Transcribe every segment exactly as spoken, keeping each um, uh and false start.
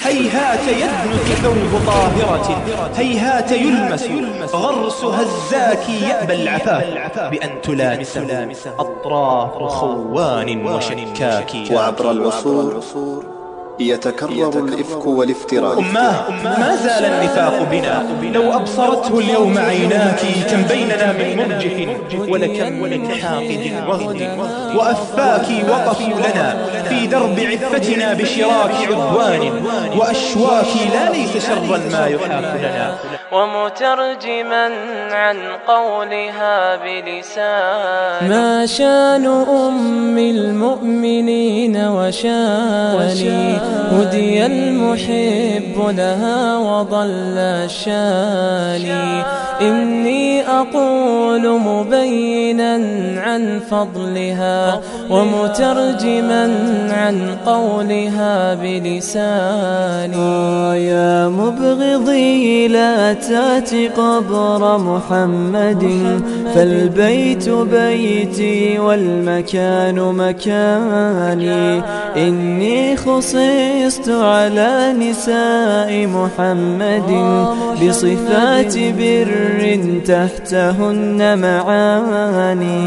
هيهات يدنس ثوب طاهرة، هيهات يلمس غرسها الزاكي يأبى العفاف بأن تلامسه أطراف خوان وشكاك. وعبر العصور يتكرر الإفك والافتراء. أماه ما زال النفاق بنا، لو أبصرته اليوم عيناك كم بيننا من مرجف ولكم من حاقد وغد وأفاك وقفوا لنا في درب عفتنا بشراك عدوان وأشواك لا ليس شرا ما يحاك لنا. ومترجما عن قولها بلسان ما شان أم المؤمنين وشاني هدي المحب لها وضل الشاني. إني أقول مبينا عن فضلها ومترجما عن قولها بلساني. يا مبغضي لا تأتي قبر محمد، فالبيت بيتي والمكان مكاني. إني خصصت على نساء محمد بصفات بر تحتهن معاني.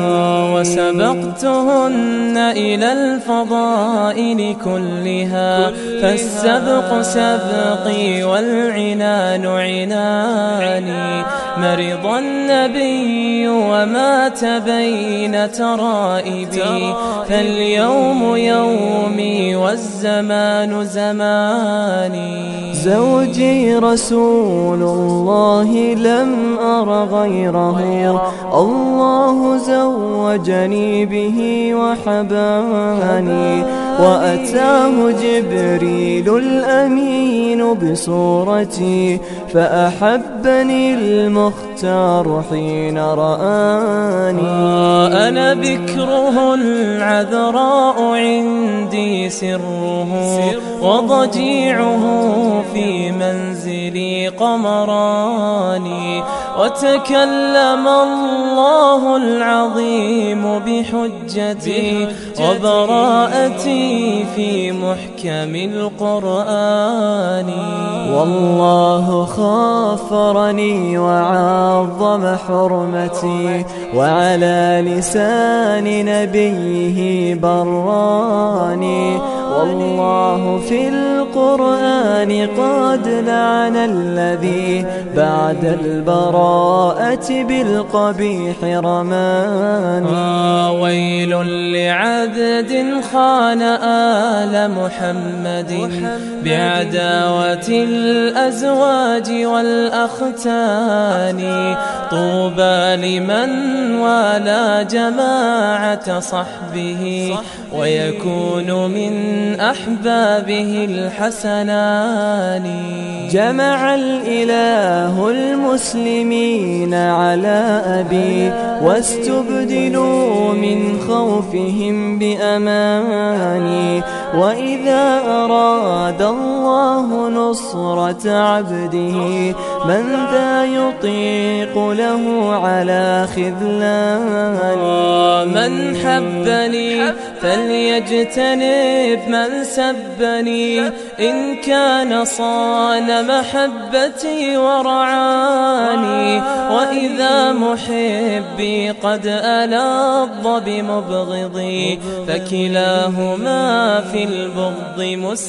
وسبقتهن إلى الفضائل كلها، فالسبق سبقي والعنان عناني. مرض النبي ومات بين ترائبي، فاليوم يومي والزمان زماني. زوجي رسول الله لم أر غيره، الله زوجني به وحباني. وأتاه جبريل الأمين بصورتي، فأحبني المختار حين رآني. أنا بكره العذراء عندي سره، وضجيعه في منزلي قمراني. وتكلم الله العظيم بحجتي وبراءتي في محكم القرآن. والله خافرني وعظم حرمتي، وعلى لسان نبيه براني. والله في القرآن قد لعن الذي بعد البراءة بالقبيح رماني. آه ويل لعبد خان آل محمد بعداوة الأزواج والأختان. طوبى لمن والى جماعة صحبه، ويكون من أحبابه الحسنان. جمع الإله المسلمين على أبي، واستبدلوا من خوفهم بأماني. وإذا أراد الله نصرة عبده، من ذا يطيق له على خذلاني. من حبني فليجتنب من سبني، إن كان صان محبتي ورعاني. وإذا محبي قد ألظ بمبغضي، فكلاهما في البغض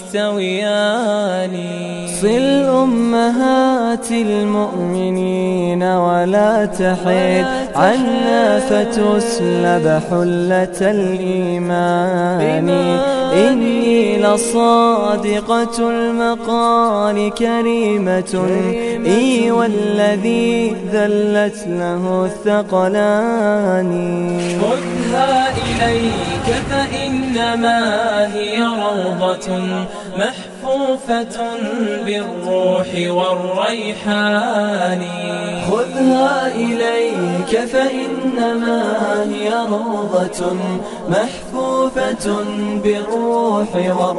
مستويان. صل أمهات المؤمنين ولا تحد عنا، فتسلب حلة الإيمان. إني لصادقة المقال كريمة، إي والذي ذلت له الثقلان. خذها إليك فإنما هي روضة محفوفة بالروح والريحان. خذها إليك فإنما هي روضة محفوفة بالروح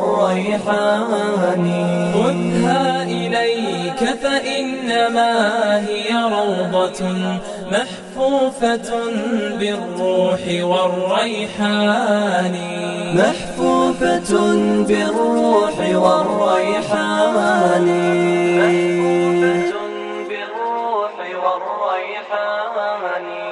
والريحان. خذها إليك فإنما هي روضة محفوفة محفوفة بالروح والريحان محفوفة بالروح والريحان محفوفة بالروح والريحان